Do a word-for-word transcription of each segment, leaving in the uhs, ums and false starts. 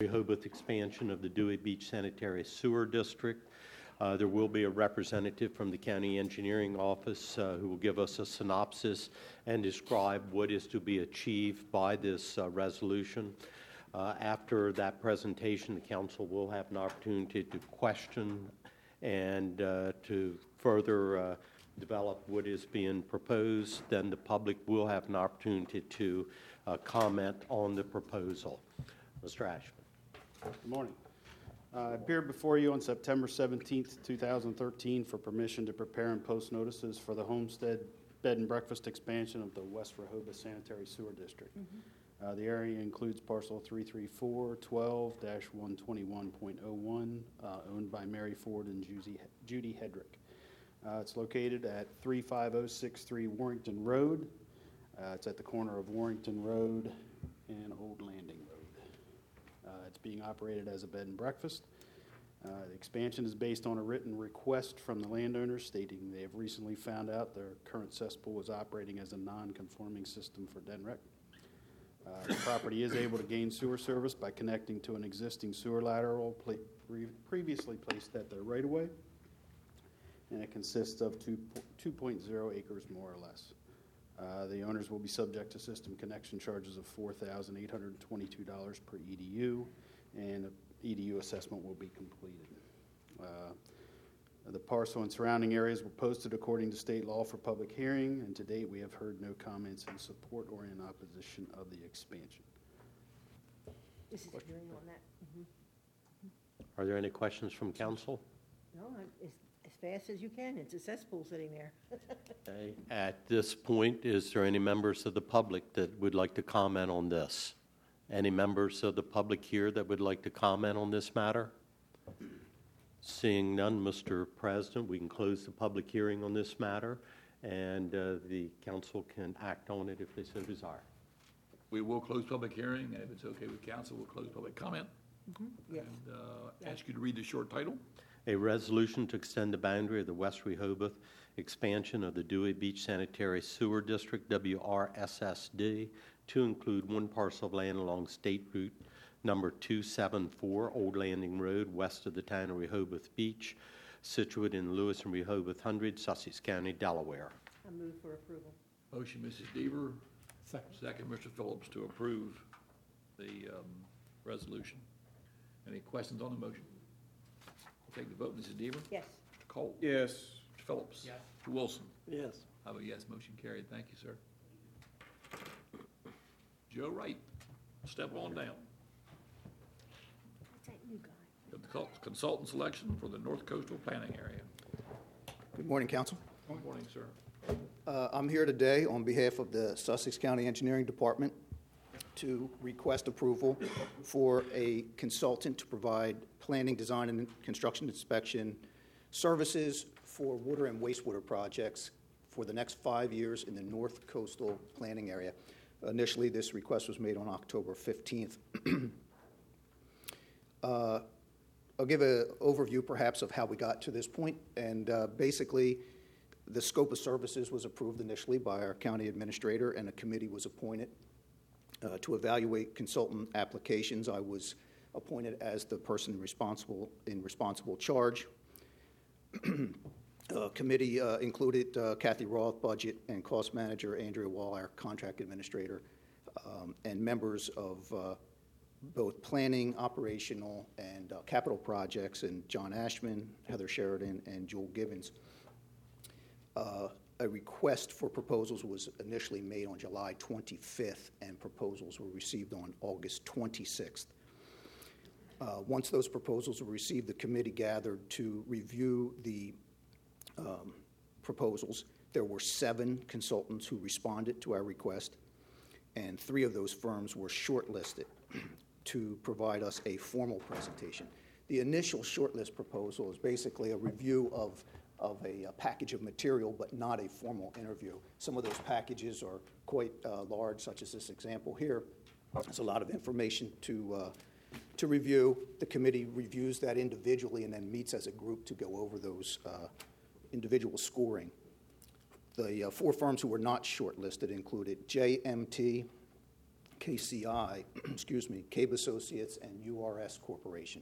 Rehoboth expansion of the Dewey Beach Sanitary Sewer District. Uh, there will be a representative from the County Engineering Office uh, who will give us a synopsis and describe what is to be achieved by this uh, resolution. Uh, after that presentation, the Council will have an opportunity to question and uh, to further uh, develop what is being proposed. Then the public will have an opportunity to uh, comment on the proposal. Mister Ashman. Good morning. Uh, I appeared before you on September seventeenth, two thousand thirteen for permission to prepare and post notices for the Homestead Bed and Breakfast expansion of the West Rehoboth Sanitary Sewer District. Mm-hmm. uh, the area includes parcel three three four twelve dash one twenty-one point oh one, uh, owned by Mary Ford and Judy, Judy Hedrick. Uh, it's located at three five oh six three Warrington Road. Uh, it's at the corner of Warrington Road and Old Landing Road. Uh, it's being operated as a bed and breakfast. Uh, the expansion is based on a written request from the landowners stating they have recently found out their current cesspool was operating as a non-conforming system for D E N R E C. Uh, the property is able to gain sewer service by connecting to an existing sewer lateral pla- pre- previously placed at their right-of-way, and it consists of two point oh acres more or less. Uh, the owners will be subject to system connection charges of four thousand eight hundred twenty-two dollars per E D U, and an E D U assessment will be completed. Uh, the parcel and surrounding areas were posted according to state law for public hearing, and to date we have heard no comments in support or in opposition of the expansion. This is a hearing on that. Mm-hmm. Are there any questions from council? No, it's as fast as you can. It's a cesspool sitting there. Okay. At this point, is there any members of the public that would like to comment on this? Any members of the public here that would like to comment on this matter? Seeing none, Mister President, we can close the public hearing on this matter, and uh, the council can act on it if they so desire. We will close public hearing, and if it's okay with council, we'll close public comment. Mm-hmm. Yes. And uh, ask you to read the short title. A resolution to extend the boundary of the West Rehoboth expansion of the Dewey Beach Sanitary Sewer District, W R S S D, to include one parcel of land along State Route number two seventy-four, Old Landing Road, west of the town of Rehoboth Beach, situate in Lewis and Rehoboth Hundred, Sussex County, Delaware. I move for approval. Motion, Missus Deaver. Second. Second, Mister Phillips, to approve the um, resolution. Any questions on the motion? We'll take the vote. Missus Deaver? Yes. Mister Cole? Yes. Mister Phillips? Yes. Mister Wilson? Yes. I vote yes. Motion carried. Thank you, sir. Joe Wright, step on down. What's that new guy? Got the col- consultant selection for the North Coastal Planning Area. Good morning, Council. Good morning, sir. Uh, I'm here today on behalf of the Sussex County Engineering Department to request approval for a consultant to provide planning, design, and construction inspection services for water and wastewater projects for the next five years in the North Coastal Planning Area. Initially, this request was made on October fifteenth. uh, I'll give an overview, perhaps, of how we got to this point. And uh, basically, the scope of services was approved initially by our county administrator, and a committee was appointed uh, to evaluate consultant applications. I was appointed as the person responsible in responsible charge. Uh, committee uh, included uh, Kathy Roth, budget and cost manager, Andrea Wall, our contract administrator, um, and members of uh, both planning, operational, and uh, capital projects, and John Ashman, Heather Sheridan, and Joel Gibbons. Uh, a request for proposals was initially made on July twenty-fifth, and proposals were received on August twenty-sixth. Uh, once those proposals were received, the committee gathered to review the Um, proposals. There were seven consultants who responded to our request, and three of those firms were shortlisted to provide us a formal presentation. The initial shortlist proposal is basically a review of, of a, a package of material, but not a formal interview. Some of those packages are quite uh, large, such as this example here. There's a lot of information to uh, to review. The committee reviews that individually and then meets as a group to go over those uh, individual scoring. The uh, four firms who were not shortlisted included J M T, K C I, excuse me, Cabe Associates, and U R S Corporation.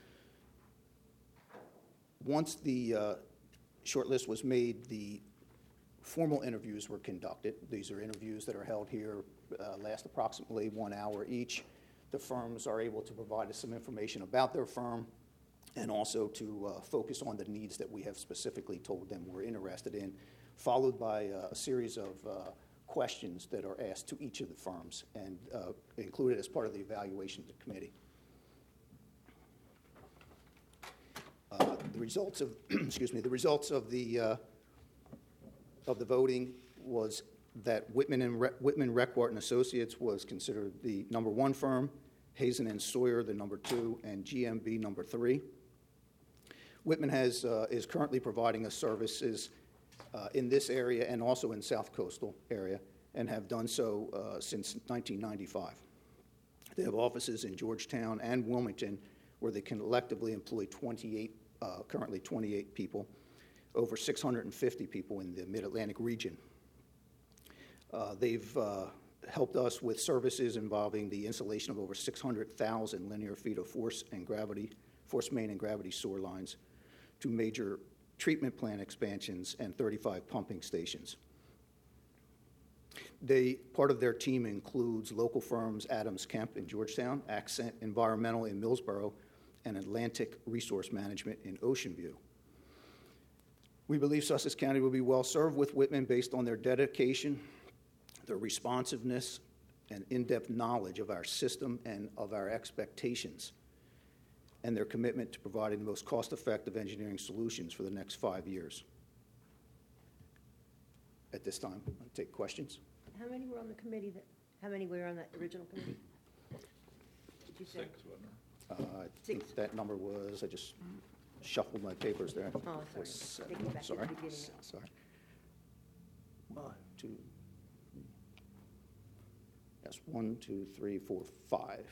Once the uh, shortlist was made, the formal interviews were conducted. These are interviews that are held here, uh, last approximately one hour each. The firms are able to provide us some information about their firm and also to uh, focus on the needs that we have specifically told them we're interested in, followed by uh, a series of uh, questions that are asked to each of the firms and uh, included as part of the evaluation of the committee. Uh, the results of, excuse me, the results of the uh, of the voting was that Whitman and Re- Whitman Reckwart and Associates was considered the number one firm, Hazen and Sawyer the number two, and G M B number three. Whitman has uh, is currently providing us services uh, in this area and also in South Coastal area, and have done so uh, since nineteen ninety-five. They have offices in Georgetown and Wilmington, where they collectively employ twenty-eight, uh, currently twenty-eight people, over six hundred fifty people in the Mid-Atlantic region. Uh, they've uh, helped us with services involving the installation of over six hundred thousand linear feet of force and gravity, force main and gravity sewer lines, to major treatment plant expansions and thirty-five pumping stations. They, part of their team includes local firms Adams Kemp in Georgetown, Accent Environmental in Millsboro, and Atlantic Resource Management in Ocean View. We believe Sussex County will be well served with Whitman based on their dedication, their responsiveness, and in-depth knowledge of our system and of our expectations, and their commitment to providing the most cost-effective engineering solutions for the next five years. At this time, I'll take questions. How many were on the committee that, how many were on that original committee? Did you say? Six, wasn't there? Uh, I think Six. that number was, I just shuffled my papers there. Oh, sorry. Was seven. Take it back to the Sorry. beginning. S- Sorry. One, two, three. Yes, one, two, three, four, five.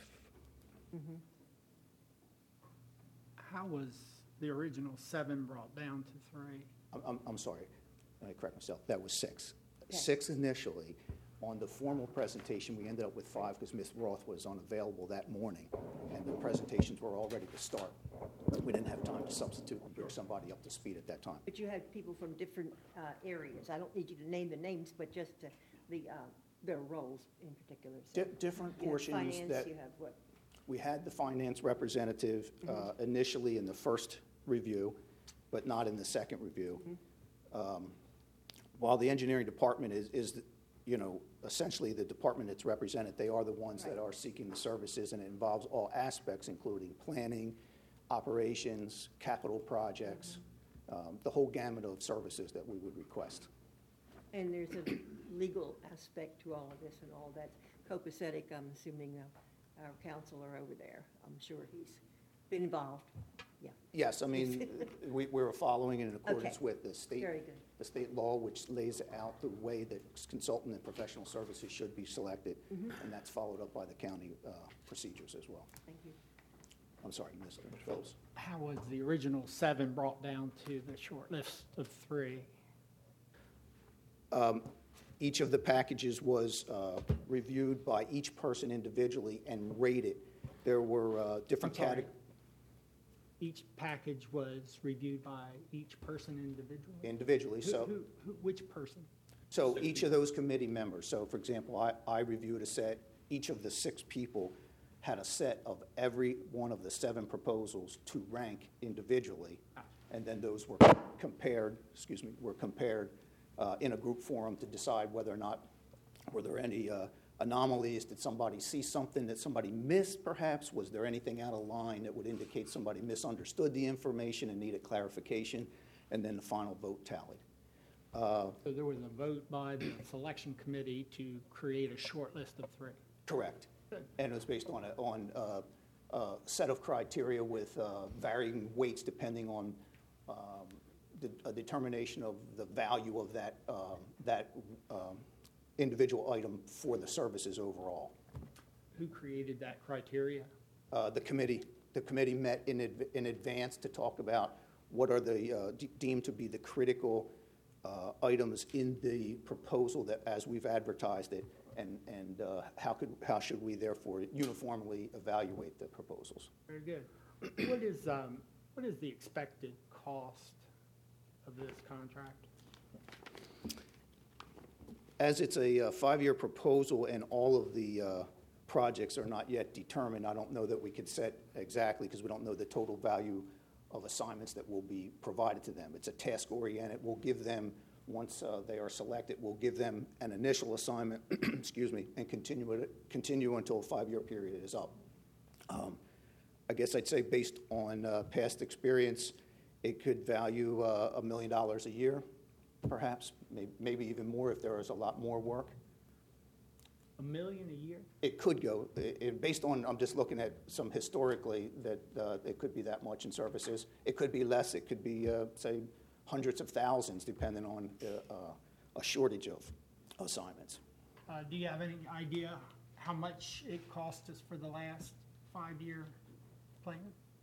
How was the original seven brought down to three? I'm, I'm, I'm sorry, I correct myself, that was six. Okay. Six initially. On the formal presentation, we ended up with five because Miz Roth was unavailable that morning, and the presentations were all ready to start. We didn't have time to substitute and bring somebody up to speed at that time. But you had people from different uh, areas. I don't need you to name the names, but just uh, the, uh, their roles in particular. So Di- Different you have portions finance, that, you have what? we had the finance representative uh, initially in the first review, but not in the second review. Um, While the engineering department is, is, you know, essentially the department that's represented, they are the ones that Right. are seeking the services, and it involves all aspects, including planning, operations, capital projects, um, the whole gamut of services that we would request. And there's a legal aspect to all of this and all that. Copacetic, I'm assuming uh, our counselor over there, I'm sure he's been involved. Yeah, Yes, I mean, we, we're following in accordance Okay. with the state, very good. the state law, which lays out the way that consultant and professional services should be selected, Mm-hmm. and that's followed up by the county uh, procedures as well. Thank you. I'm sorry, Mister Phillips. How was the original seven brought down to the short list of three? Each of the packages was uh, reviewed by each person individually and rated. There were uh, different I'm sorry. categories. Each package was reviewed by each person individually? Individually, Who- so, who- who- Which person? so each of those committee members, so for example, I, I reviewed a set, each of the six people had a set of every one of the seven proposals to rank individually, and then those were compared, excuse me, were compared uh, in a group forum to decide whether or not, were there any uh, anomalies? Did somebody see something that somebody missed, perhaps? Was there anything out of line that would indicate somebody misunderstood the information and needed clarification? And then the final vote tallied. So there was a vote by the selection committee to create a short list of three. Correct. Good. And it was based on a, on a, a set of criteria with uh, varying weights depending on um, the, a determination of the value of that, um, that um, individual item for the services overall. Who created that criteria? Uh, The committee, the committee met in, adv- in advance to talk about what are the, uh, de- deemed to be the critical uh, items in the proposal that, as we've advertised it, and, and uh, how could, how should we therefore uniformly evaluate the proposals. Very good. What is, um, what is the expected cost of this contract? As it's a uh, five-year proposal and all of the uh, projects are not yet determined, I don't know that we could set exactly because we don't know the total value of assignments that will be provided to them. It's a task-oriented. We'll give them, once uh, they are selected, we'll give them an initial assignment, excuse me, and continue it, continue until a five-year period is up. Um, I guess I'd say based on uh, past experience, it could value uh, a million dollars a year, perhaps, may- maybe even more if there is a lot more work. A million a year? It could go, it- it- based on, I'm just looking at some historically, that uh, it could be that much in services. It could be less, it could be, uh, say, hundreds of thousands, depending on uh, uh, a shortage of assignments. Uh, do you have any idea how much it cost us for the last five-year plan?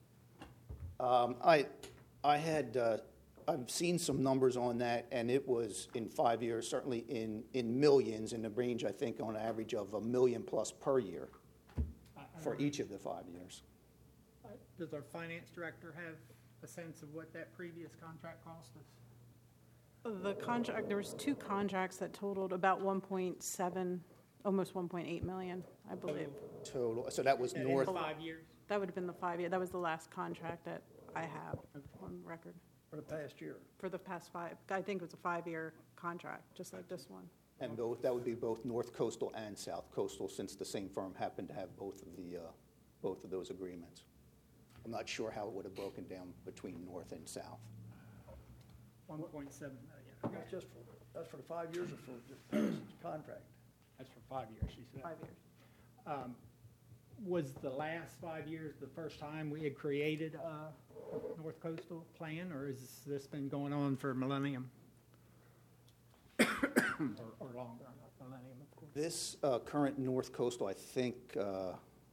Um, I, I had, uh, I've seen some numbers on that, and it was in five years, certainly in, in millions, in the range, I think, on average of a million plus per year I- I for don't- each of the five years. uh, Does our finance director have a sense of what that previous contract cost us? The contract, there was two contracts that totaled about one point seven, almost one point eight million, I believe. Total, so that was In north, five years? That would have been the five-year, that was the last contract that I have on record For the past year. for the past five. I think it was a five-year contract, just like this one. and both, that would be both North Coastal and South Coastal, since the same firm happened to have both of the, uh, both of those agreements. I'm not sure how it would have broken down between North and South. one point seven million. That's just for, that's for the five years or for just past contract? That's for five years, she said. Five years. Um, Was the last five years the first time we had created a North Coastal plan, or has this been going on for a millennium? Or or longer, not millennium, of course. This uh, current North Coastal, I think, uh,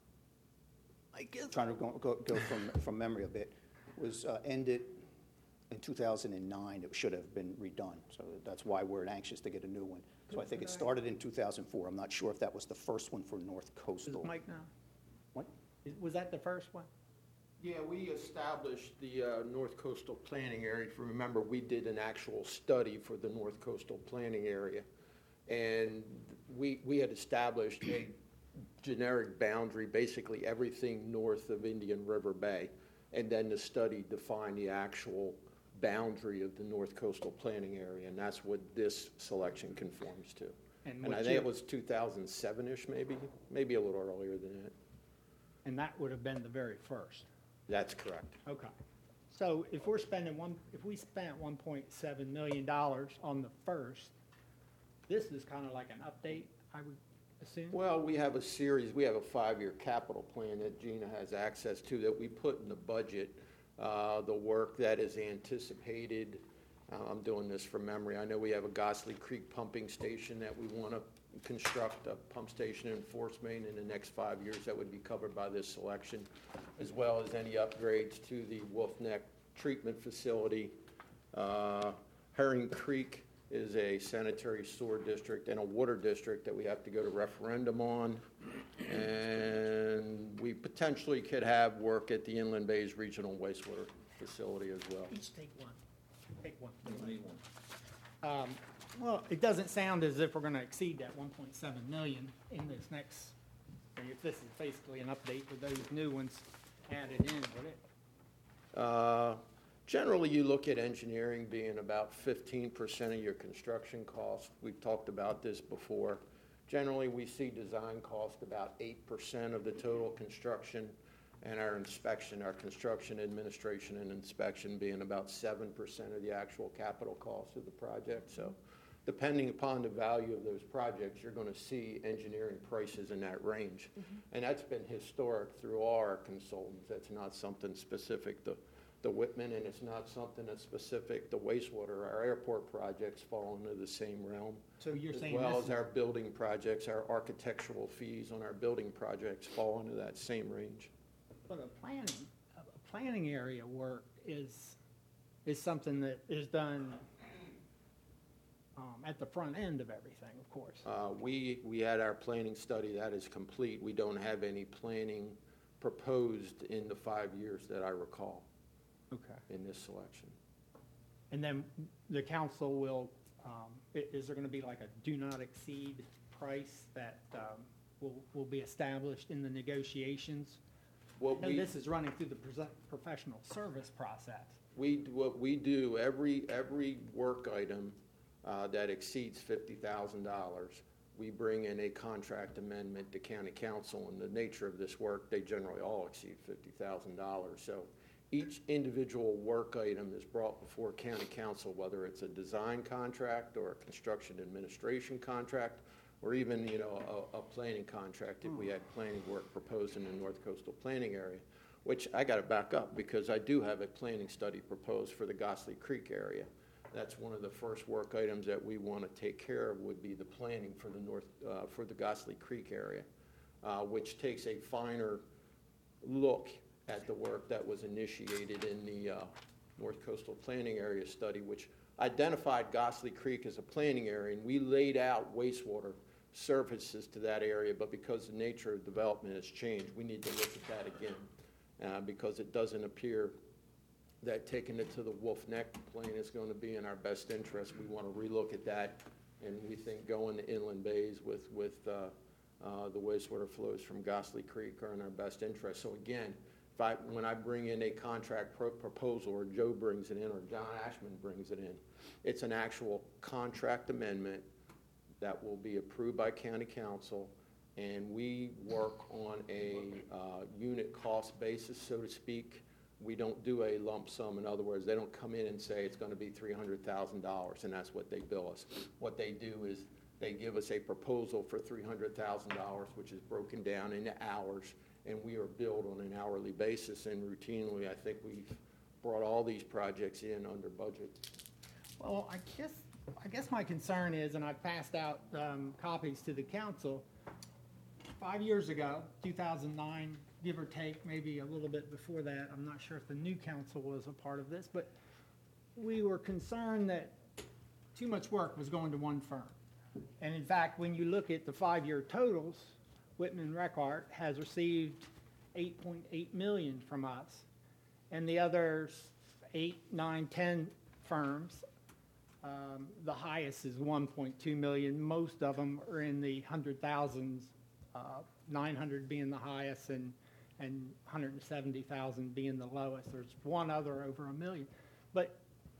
I guess, trying to go, go, go from, from memory a bit, was uh, ended in two thousand nine. It should have been redone, so that's why we're anxious to get a new one. So I think it started in two thousand four. I'm not sure if that was the first one for North Is Coastal. Mike now? What? Is- Was that the first one? Yeah, we established the uh, North Coastal Planning Area. If you remember, we did an actual study for the North Coastal Planning Area. And we, we had established a generic boundary, basically everything north of Indian River Bay. And then the study defined the actual boundary of the North Coastal Planning Area. And that's what this selection conforms to. And And what I think year? it was two thousand seven-ish, maybe, maybe a little earlier than that. And that would have been the very first. That's correct. Okay. So if we're spending one, if we spent one point seven million dollars on the first, this is kind of like an update, I would assume? Well, we have a series, we have a five-year capital plan that Gina has access to that we put in the budget. Uh, the work that is anticipated, uh, I'm doing this from memory. I know we have a Gosley Creek pumping station that we want to construct, a pump station in Force Main in the next five years that would be covered by this selection, as well as any upgrades to the Wolf Neck treatment facility. Uh, Herring Creek is a sanitary sewer district and a water district that we have to go to referendum on. And we potentially could have work at the Inland Bays Regional Wastewater Facility as well. Each take one. Take one. Need one. Um, Well, it doesn't sound as if we're going to exceed that one point seven million in this next, if this is basically an update for those new ones added in, would it? Uh, Generally, you look at engineering being about fifteen percent of your construction cost. We've talked about this before. Generally, we see design cost about eight percent of the total construction, and our inspection, our construction administration and inspection being about seven percent of the actual capital cost of the project. So depending upon the value of those projects, you're going to see engineering prices in that range. And that's been historic through all our consultants. That's not something specific to the Whitman, and it's not something that's specific to wastewater. Our airport projects fall into the same realm. So you're As saying well this as is, our building projects, our architectural fees on our building projects fall into that same range. but a planning, a planning area work is, is something that is done um, at the front end of everything, of course. Uh, We, we had our planning study, that is complete. We don't have any planning proposed in the five years that I recall Okay. in this selection. And then the council will, um, i- is there going to be like a do not exceed price that um, will, will be established in the negotiations? What And we, this is running through the prese- professional service process. we, what we do, every, every work item uh, that exceeds fifty thousand dollars, we bring in a contract amendment to county council. And the nature of this work, they generally all exceed fifty thousand dollars. So each individual work item is brought before county council, whether it's a design contract or a construction administration contract, or even, you know, a, a planning contract if we had planning work proposed in the North Coastal Planning Area, which I got to back up because I do have a planning study proposed for the Gossley Creek area. That's one of the first work items that we want to take care of would be the planning for the North, uh, for the Gossley Creek area, uh, which takes a finer look at the work that was initiated in the uh, North Coastal Planning Area study, which identified Gossley Creek as a planning area, and we laid out wastewater services to that area, but because the nature of development has changed, we need to look at that again, uh, because it doesn't appear that taking it to the Wolf Neck plain is going to be in our best interest. We want to relook at that, and we think going to inland bays with, with uh, uh, the wastewater flows from Gossley Creek are in our best interest. So again, if I, when I bring in a contract pro- proposal, or Joe brings it in, or John Ashman brings it in, it's an actual contract amendment that will be approved by county council, and we work on a uh, unit cost basis, so to speak. We don't do a lump sum. In other words, they don't come in and say it's going to be three hundred thousand dollars, and that's what they bill us. What they do is they give us a proposal for three hundred thousand dollars, which is broken down into hours, and we are billed on an hourly basis. And routinely, I think we've brought all these projects in under budget. Well, I guess, I guess my concern is, and I passed out um, copies to the council, five years ago, two thousand nine, give or take, maybe a little bit before that, I'm not sure if the new council was a part of this, but we were concerned that too much work was going to one firm. And in fact, when you look at the five-year totals, Whitman Reckart has received eight point eight million dollars from us, and the others, eight, nine, ten firms, um, the highest is one point two million dollars. Most of them are in the hundred thousands, uh, nine hundred being the highest, and and one hundred seventy thousand being the lowest. There's one other over a million. But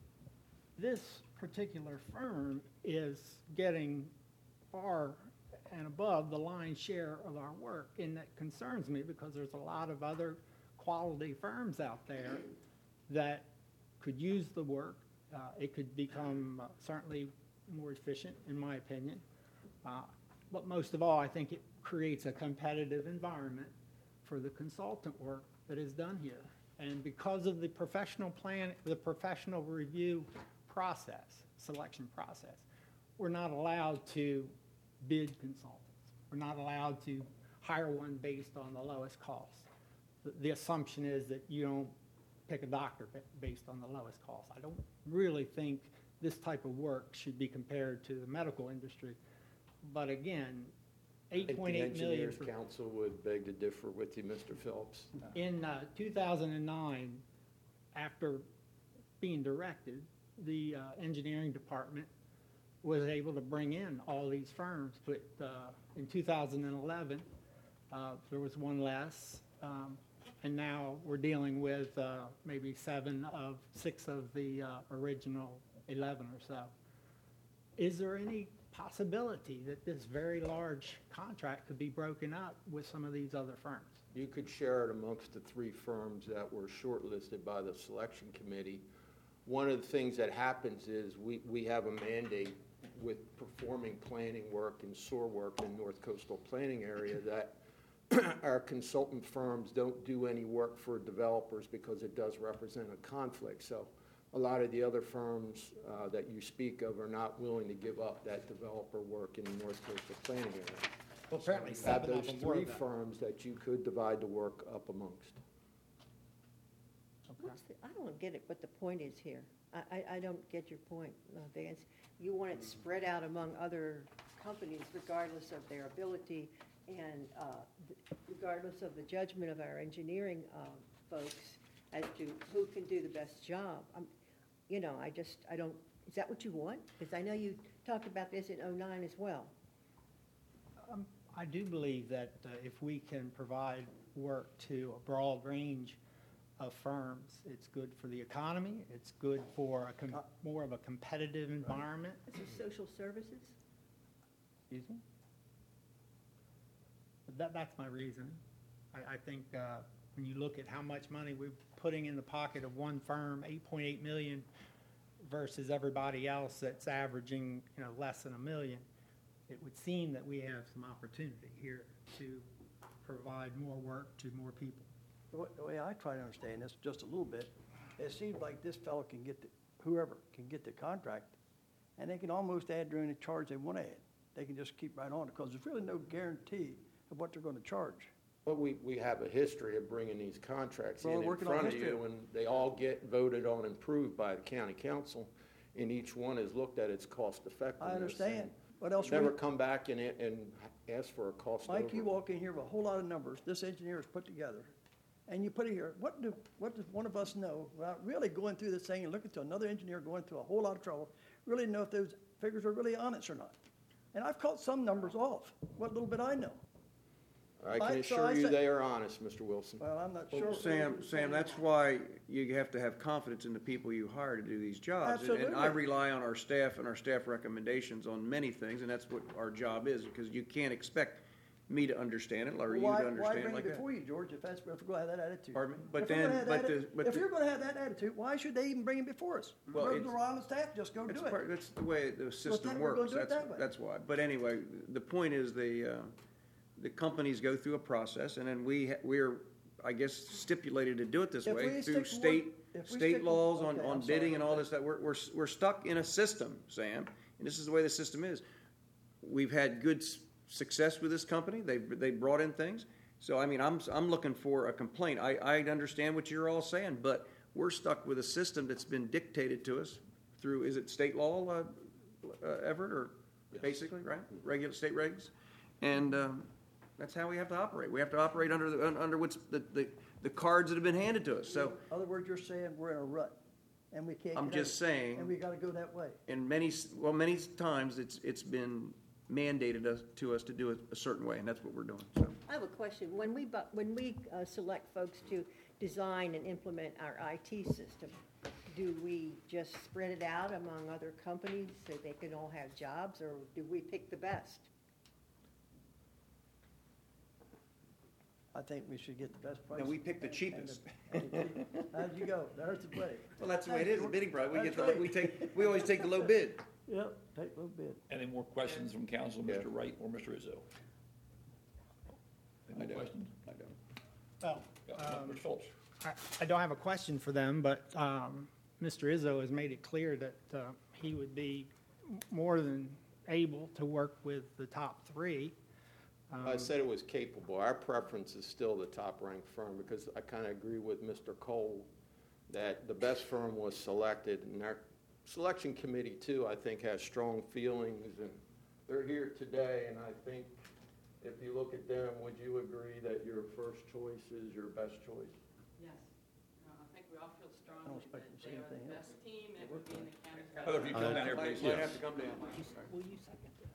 this particular firm is getting far and above the lion's share of our work, and that concerns me because there's a lot of other quality firms out there that could use the work. Uh, it could become uh, certainly more efficient, in my opinion. Uh, but most of all, I think it creates a competitive environment for the consultant work that is done here. And because of the professional plan, the professional review process, selection process, we're not allowed to bid consultants. We're not allowed to hire one based on the lowest cost. The, the assumption is that you don't pick a doctor ba- based on the lowest cost. I don't really think this type of work should be compared to the medical industry. But again, I eight think point the eight million Engineers for Council would beg to differ with you, Mister Phillips. in uh, two thousand nine, after being directed, the uh, engineering department was able to bring in all these firms. But uh, in two thousand eleven, uh, there was one less, um, and now we're dealing with uh, maybe seven of six of the uh, original eleven or so. Is there any possibility that this very large contract could be broken up with some of these other firms? You could share it amongst the three firms that were shortlisted by the selection committee. One of the things that happens is we, we have a mandate with performing planning work and S O A R work in North Coastal Planning Area that our consultant firms don't do any work for developers because it does represent a conflict. So a lot of the other firms uh, that you speak of are not willing to give up that developer work in the North Coastal Planning Area. Well, apparently You have seven of those them were three that. firms that you could divide the work up amongst. What's the, I don't get it, what the point is here. I, I, I don't get your point, uh, Vance. You want it spread out among other companies regardless of their ability and uh, regardless of the judgment of our engineering uh, folks as to who can do the best job. I'm, you know, I just, I don't, is that what you want? Because I know you talked about this in oh nine as well. Um, I do believe that uh, if we can provide work to a broad range of firms, it's good for the economy, it's good for a com- more of a competitive environment. This is social services? Excuse me? But That, that's my reason. I, I think uh, when you look at how much money we're putting in the pocket of one firm, eight point eight million, versus everybody else that's averaging, you know, less than a million, it would seem that we have some opportunity here to provide more work to more people. The way- the way I try to understand this just a little bit, it seems like this fellow can get, the whoever can get the contract, and they can almost add during the charge they want to add. They can just keep right on, because there's really no guarantee of what they're going to charge. But we, we have a history of bringing these contracts Well, in in working on front of history. you, and they all get voted on and approved by the county council, and each one is looked at its cost effectiveness. I understand. and What else? Never we- come back and, and ask for a cost Mike, you over. walk in here with a whole lot of numbers this engineer has put together, and you put it here, what do, what does one of us know, without really going through this thing and looking to another engineer going through a whole lot of trouble, really know if those figures are really honest or not? And I've caught some numbers off, what little bit I know. I I- can so assure I you say- they are honest, Mister Wilson. Well, I'm not sure. Well, Sam, Sam, that's why you have to have confidence in the people you hire to do these jobs. And- And I Absolutely. rely on our staff and our staff recommendations on many things, and that's what our job is, because you can't expect me to understand it, or you Why, to why understand bring like it that. before you, George, if that's, if we're gonna have that attitude? Pardon me? But If we're gonna then- have but that- the- but If the- you're gonna have that attitude, why should they even bring it before us? Well, Go to it's- the Rollins staff, just go That's do it. part, that's the way the system then we're gonna works, do it that's, that way. that's why. But anyway, the point is the, uh, the companies go through a process, and then we, ha- we're, I guess, stipulated to do it this If way we through stick to state, one- if we stick state to- laws on, okay, on I'm sorry bidding and about all that. this, that we're, we're, we're stuck in a system, Sam, and this is the way the system is. We've had good s- success with this company, they've, they brought in things, so I mean, I'm, I'm looking for a complaint. I, I understand what you're all saying, but we're stuck with a system that's been dictated to us through, is it state law, uh, uh, Everett, or basically, right? Regular state regs, and, um, that's how we have to operate. We have to operate under the, un- under what's the, the, the cards that have been handed to us, so. In other words, you're saying we're in a rut, and we can't. I'm get out just of it, saying- And we gotta go that way. And many, s- well, many times, it's, it's been mandated us, to us to do it a certain way, and that's what we're doing, so. I have a question. When we, bu- when we uh, select folks to design and implement our I T system, do we just spread it out among other companies so they can all have jobs, or do we pick the best? I think we should get the best price. And we pick the cheapest. How'd you go? There's the play. Well, that's the way it is, the bidding price, we get, That's the right. we take, we always take the low bid. Yep, take a little bit. Any more questions from council, Yeah. Mister Wright or Mister Izzo? Any I more don't. questions? I don't. Well, Yeah, Um, Mister Phillips? I, I don't have a question for them, but um, Mister Izzo has made it clear that uh, he would be more than able to work with the top three. Um, I said it was capable. Our preference is still the top-ranked firm, because I kind of agree with Mister Cole that the best firm was selected, and our selection committee, too, I think, has strong feelings, and they're here today, and I think if you look at them, would you agree that your first choice is your best choice? Yes. Uh, I think we all feel I don't strongly expect that to say they are anything the else. best team that would be in the county. Heather, if you come down here, please. Might have to come down. Will you second this?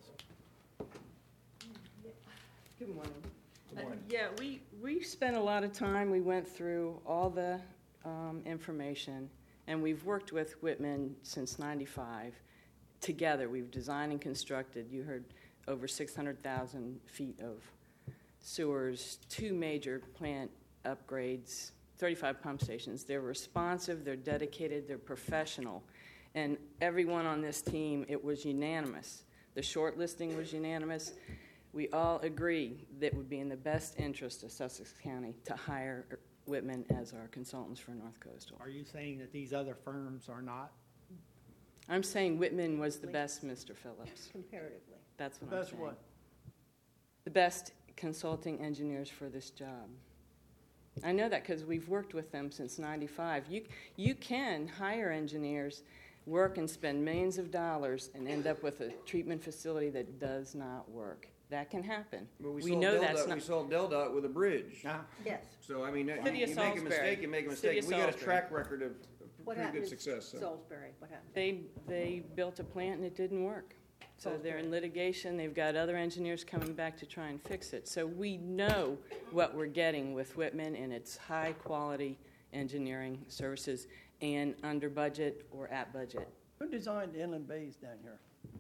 Good morning. Good morning. Uh, Yeah, we, we spent a lot of time, we went through all the um, information, and we've worked with Whitman since ninety-five. Together, we've designed and constructed, you heard, over six hundred thousand feet of sewers, two major plant upgrades, thirty-five pump stations. They're responsive, they're dedicated, they're professional. And everyone on this team, it was unanimous. The shortlisting was unanimous. We all agree that it would be in the best interest of Sussex County to hire Whitman as our consultants for North Coastal. Are you saying that these other firms are not? I'm saying Whitman was the best, Mister Phillips. Comparatively. That's what I'm Best saying. what? The best consulting engineers for this job. I know that because we've worked with them since ninety-five. You, you can hire engineers, work and spend millions of dollars and end up with a treatment facility that does not work. That can happen. Well, we, We saw know Del that's Dot- not- We saw Del Dot with a bridge. Ah, Yes. So, I mean, you, City of you make a Salisbury. mistake, you make a City mistake. of We got a Salisbury. track record of What pretty happened good in success. So. Salisbury? What happened? They, they built a plant and it didn't work. So they're in litigation. They've got other engineers coming back to try and fix it. So we know what we're getting with Whitman, and it's high-quality engineering services and under budget or at budget. Who designed the inland bays down here?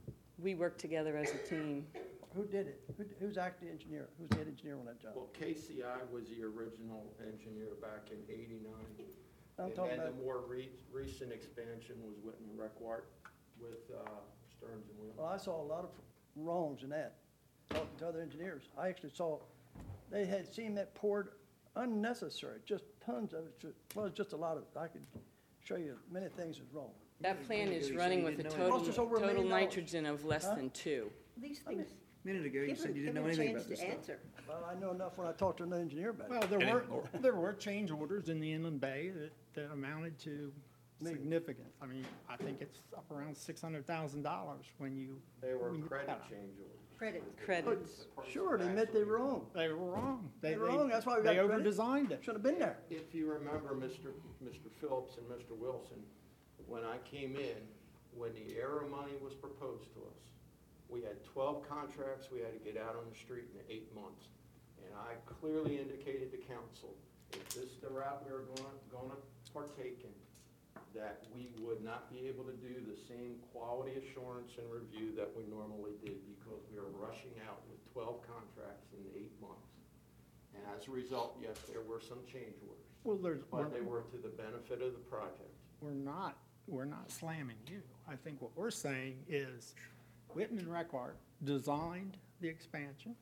We work together as a team. Who did it? Who, who's actually the engineer? Who's the head engineer on that job? Well, K C I was the original engineer back in eighty-nine. I'm And talking then about, the more re- recent expansion was Whitman Requart with uh, Stearns and Williams. well, I saw a lot of wrongs in that, talking to other engineers. I actually saw, they had cement poured unnecessary, just tons of it. Ju- Well, it's just a lot of, I could show you many things that's wrong. That plant You is said running you with a didn't know total, Cost us over a total million dollars. nitrogen of less Huh? than two. These things, A minute ago, you give said them, you give didn't know them a anything chance about this to stuff. answer. Well, I know enough when I talked to an engineer about it. Well, there Any were, more? there were change orders in the inland bay that, that amounted to Millions. significant. I mean, I think it's up around six hundred thousand dollars when you. They were when you- credit change orders. Credit. Credits. Sure, they admit they were wrong. They were wrong. They were wrong, that's why we got They credit. over-designed it. Should have been there. If you remember, Mister Mister Phillips and Mister Wilson, when I came in, when the ERA money was proposed to us, we had twelve contracts we had to get out on the street in eight months. And I clearly indicated to council, if this is the route we were going, going to partake in, that we would not be able to do the same quality assurance and review that we normally did because we were rushing out with twelve contracts in eight months. And as a result, yes, there were some change orders, Well, there's, but they we're, were to the benefit of the project. we're not, we're not slamming you. I think what we're saying is Whitman Requart designed the expansion,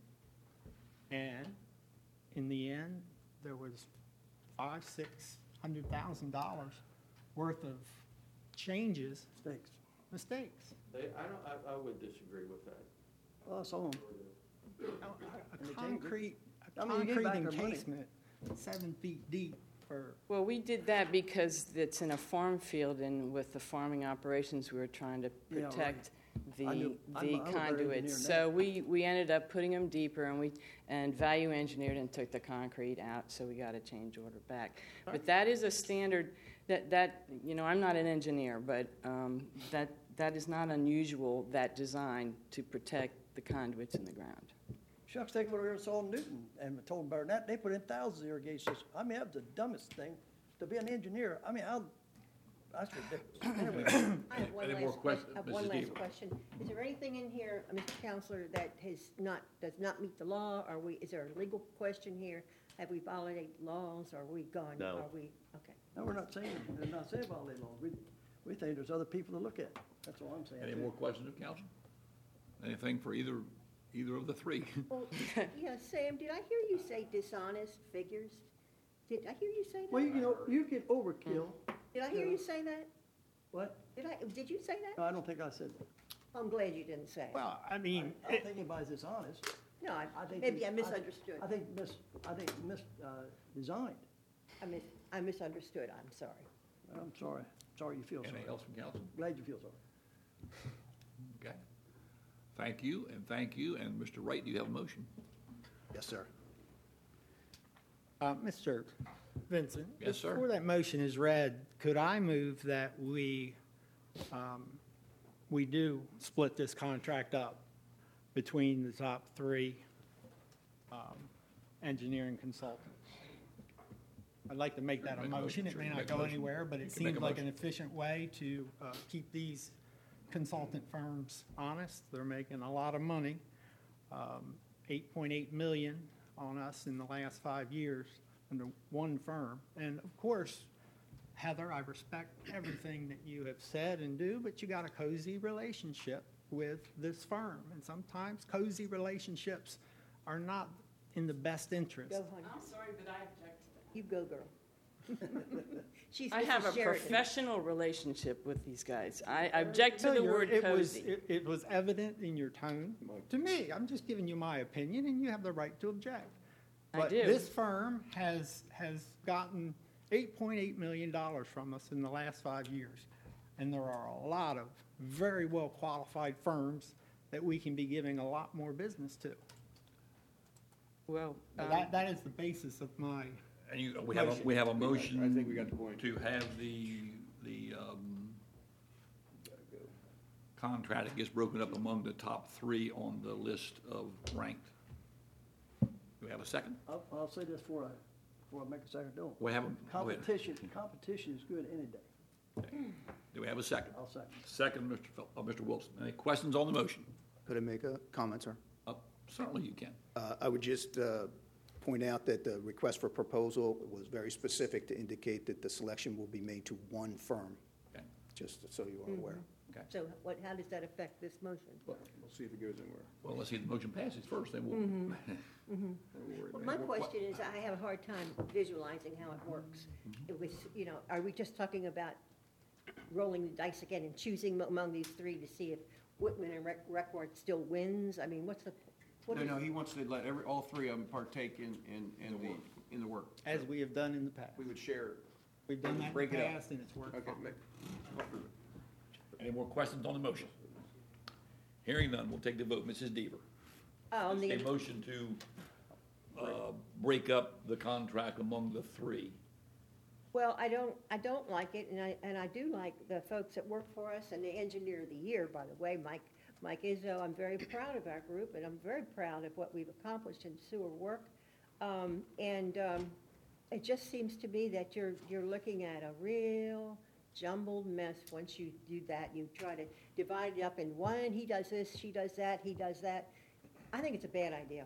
and in the end, there was five, six hundred thousand dollars worth of changes, Mistakes. mistakes. They, I don't, I, I would disagree with that. Well, I saw them. A- A And they concrete, a I mean, you gave concrete back their money. encasement, seven feet deep for, Well, we did that because it's in a farm field, and with the farming operations, we were trying to Yeah, right. protect the, I knew- I'm the a- I'm a better conduits. engineer So we, we ended up putting them deeper, and we, and value engineered and took the concrete out, so we got a change order back. But that is a standard, that, that, you know, I'm not an engineer, but um, that, that is not unusual, that design to protect the conduits in the ground. Shucks, take what we saw in Newton and told them better than that. They put in thousands of irrigation systems. I mean, that was the dumbest thing. To be an engineer, I mean, I'll, that's ridiculous. Anyway, I have one Any more last, questions? que- I have Missus one last Deaver. question. Is there anything in here, uh, Mister Counselor, that has not, does not meet the law? Are we, is there a legal question here? Have we violated laws? Are we gone? No. Are we, okay. no, we're not saying, we're not saying violate laws. We, we think there's other people to look at. That's all I'm saying. Any more questions of council? Anything for either, either of the three? Well, yeah, Sam, did I hear you say dishonest figures? Did I hear you say Well, you that? know, you get overkill. Did I hear you say that? What? Did I, did you say that? No, I don't think I said that. I'm glad you didn't say it. well, I mean, I don't it- think anybody's dishonest. No, I, I think. maybe I it's- misunderstood. I think mis, I think mis, uh, designed. I mis, I misunderstood, I'm sorry. I'm sorry. Sorry you feel sorry. Anything else from council? Glad you feel sorry. Okay. Thank you, and thank you, and Mister Wright, do you have a motion? Yes, sir. uh, Mister Vincent. Yes, sir. Before that motion is read, could I move that we, um, we do split this contract up between the top three um, engineering consultants? I'd like to make that a Make a motion. motion, It sure, may you not make a go motion. anywhere, but You it can make seems a like an motion. efficient way to uh, keep these consultant firms honest. They're making a lot of money, um, eight point eight million on us in the last five years under one firm. And of course, Heather, I respect everything that you have said and do, but you got a cozy relationship with this firm. And sometimes cozy relationships are not in the best interest. Go, honey. I'm sorry, but I object to that. You go, girl. She's I have a Missus Sheridan. professional relationship with these guys. I object to No, the you're- word it was- cozy. It, it was evident in your tone to me. I'm just giving you my opinion, and you have the right to object. I But do. this firm has, has gotten eight point eight million dollars from us in the last five years. And there are a lot of very well-qualified firms that we can be giving a lot more business to. Well, So um, That, that is the basis of my, And you, we have, a we have a motion. I think we got the point. To have the, the, um, contract that gets broken up among the top three on the list of ranked. Do we have a second? I'll, I'll say this before I, before I make a second, don't. We have a, go ahead. Competition, competition is good any day. Do we have a second? I'll second. Second, Mister Phil, uh, Mister Wilson. Any questions on the motion? Could I make a comment, sir? Uh, Certainly you can. Uh, I would just uh, point out that the request for proposal was very specific to indicate that the selection will be made to one firm, Okay. just so you are aware. Okay. So what, how does that affect this motion? We'll see if it goes anywhere. Well, let's see if the motion passes first, then we'll. Then we'll worry Well, about my it. question is, I have a hard time visualizing how it works. It was, you know, are we just talking about rolling the dice again and choosing among these three to see if Whitman and Rec- Record still wins? I mean, what's the, what No, is? no, he wants to let every, all three of them partake in, in, in the, in the work. as we have done in the past. We would share. We've done that in Break the it up. past, and it's worked Okay, fine. make- Any more questions on the motion? Hearing none, we'll take the vote. Missus Deaver. Oh, on A the, motion to, uh, break up the contract among the three. well, I don't, I don't like it, and I, and I do like the folks that work for us and the engineer of the year, by the way, Mike, Mike Izzo. I'm very proud of our group, and I'm very proud of what we've accomplished in sewer work. Um, and, um, it just seems to me that you're, you're looking at a real jumbled mess once you do that. You try to divide it up in one, he does this, she does that, he does that. I think it's a bad idea.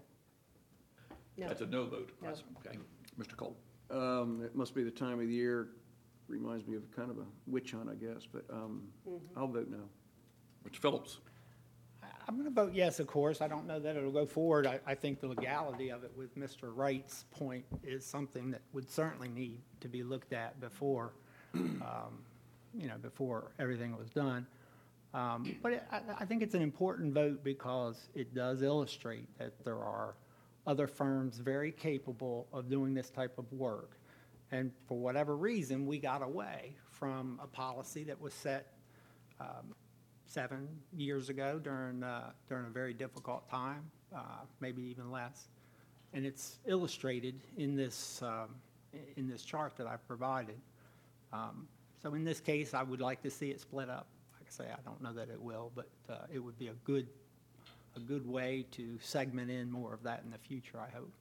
No. That's a no vote. No. Okay. Mister Cole. Um, it must be the time of the year, reminds me of kind of a witch hunt, I guess, but, um, I'll vote no. Mister Phillips. I'm going to vote yes, of course. I don't know that it'll go forward. I, I think the legality of it, with Mister Wright's point, is something that would certainly need to be looked at before, um, you know, before everything was done. Um, But it- I, I think it's an important vote because it does illustrate that there are other firms very capable of doing this type of work. And for whatever reason, we got away from a policy that was set um, seven years ago during, uh, during a very difficult time, uh, maybe even less. And it's illustrated in this, um, in this chart that I provided. Um, So in this case, I would like to see it split up. Like I say, I don't know that it will, but uh, it would be a good, a good way to segment in more of that in the future, I hope.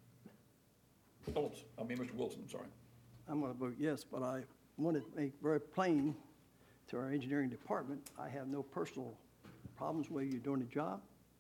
Phillips. I mean, Mister Wilson, I'm sorry. I'm gonna vote yes, but I want to make very plain to our engineering department, I have no personal problems with you doing the job,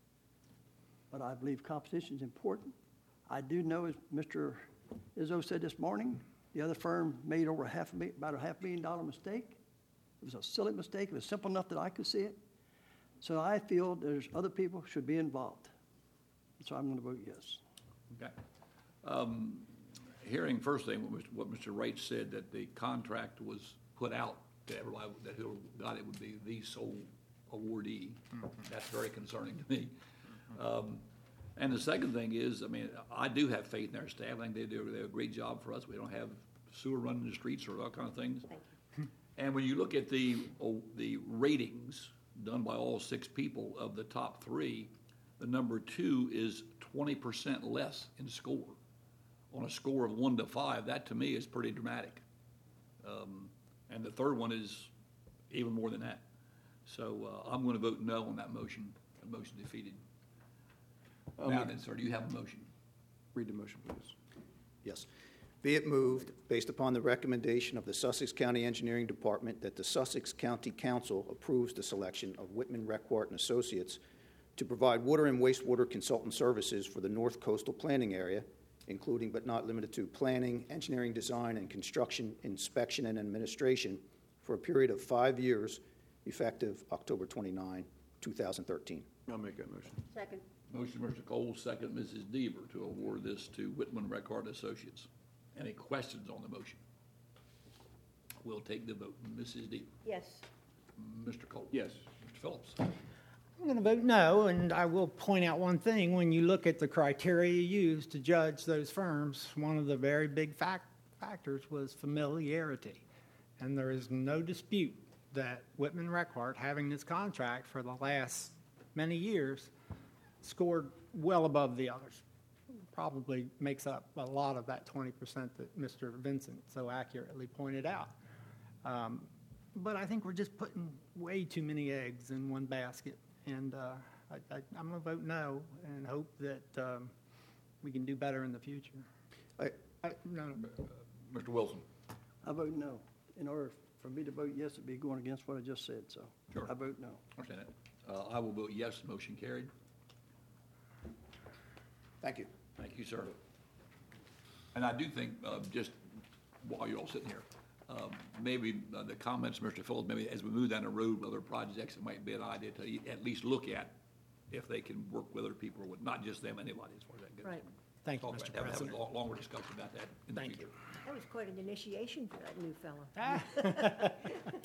but I believe competition is important. I do know, as Mister Izzo said this morning, the other firm made over a half a million, about a half million dollar mistake. It was a silly mistake. It was simple enough that I could see it. So I feel there's other people should be involved. So I'm going to vote yes. Okay. Um, Hearing first thing, what Mister what Mister Wright said, that the contract was put out to everybody, that who got it would be the sole awardee. That's very concerning to me. Um, And the second thing is, I mean, I do have faith in our staff. I think they do, they do a great job for us. We don't have sewer running in the streets or all kind of things. Thank you. And when you look at the, oh, the ratings done by all six people of the top three, the number two is twenty percent less in score. On a score of one to five, that to me is pretty dramatic. Um, and the third one is even more than that. So uh, I'm going to vote no on that motion. The motion defeated. I'll Now make- then, sir, do you have a motion? Read the motion, please. Yes. Be it moved, based upon the recommendation of the Sussex County Engineering Department, that the Sussex County Council approves the selection of Whitman, Requart, and Associates to provide water and wastewater consultant services for the North Coastal Planning Area, including but not limited to planning, engineering design, and construction, inspection, and administration for a period of five years, effective October twenty-ninth, two thousand thirteen. I'll make that motion. Second. Motion, Mister Cole, second, Missus Deaver, to award this to Whitman, Record Associates. Any questions on the motion? We'll take the vote. Missus Deaver. Yes. Mister Cole. Yes. Mister Phillips. I'm going to vote no, and I will point out one thing. When you look at the criteria used to judge those firms, one of the very big fact, factors was familiarity. And there is no dispute that Whitman Reckart, having this contract for the last many years, scored well above the others. Probably makes up a lot of that twenty percent that Mister Vincent so accurately pointed out. Um, but I think we're just putting way too many eggs in one basket. And uh, I, I, I'm going to vote no and hope that um, we can do better in the future. I, I, no, Mister Wilson? I vote no. In order for me to vote yes, it'd be going against what I just said, so Sure. I vote no. Understand that. Uh, I will vote yes, motion carried. thank you. Thank you, sir. And I do think, uh, just while you're all sitting here, um, maybe uh, the comments, Mister Phillips, maybe as we move down the road with other projects, it might be an idea to e- at least look at if they can work with other people, or with not just them, anybody, as far as that goes. Right. thank you, Talk Mister about- have- President. Have a lo- longer discussion about that in the Thank future. That was quite an initiation for that new fella.